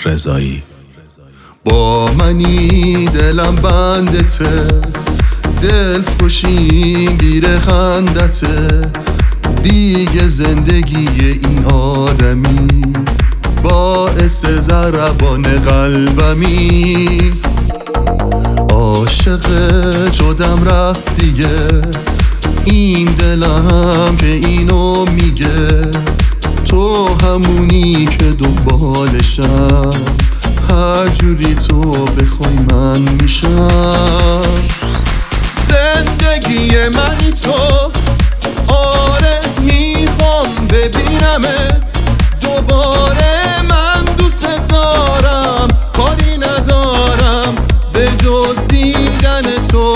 رضایی. با منی دلم بندته، دل خوشی گیر خندته، دیگه زندگی این آدمی باعث ضربان قلبمی. عاشق شدم رفت دیگه، این دلم که اینو میگه، تو همونی که دنبالشم، هر جوری تو بخوای من میشم. زندگی منی تو، آره میخوام ببینمت دوباره، من دوست دارم کاری ندارم به جز دیدن تو.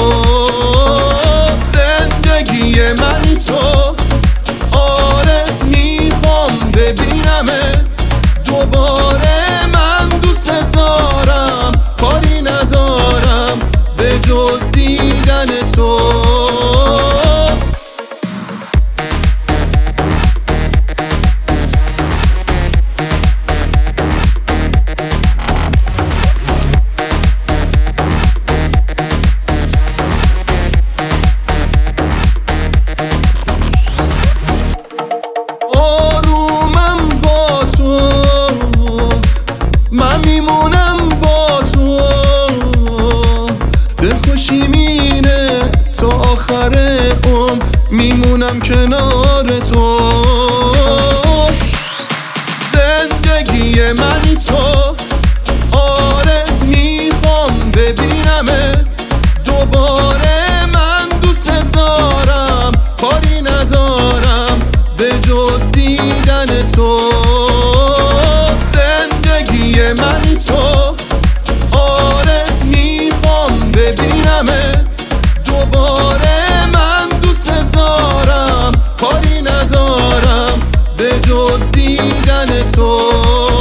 زندگی منی تو، آره میخوام ببینمت دوباره، من دوست دارم کاری ندارم به جز دیدن تو. من میمونم با تو، دلخوشی مینه تا آخر عمر، میمونم کنار تو. زندگی منی تو، آره میخوام ببینمت دوباره، من دوست دارم کاری ندارم به جز دیدن تو. منی تو، آره میخوام ببینمت دوباره، من دوست دارم کاری ندارم به جز دیدن تو.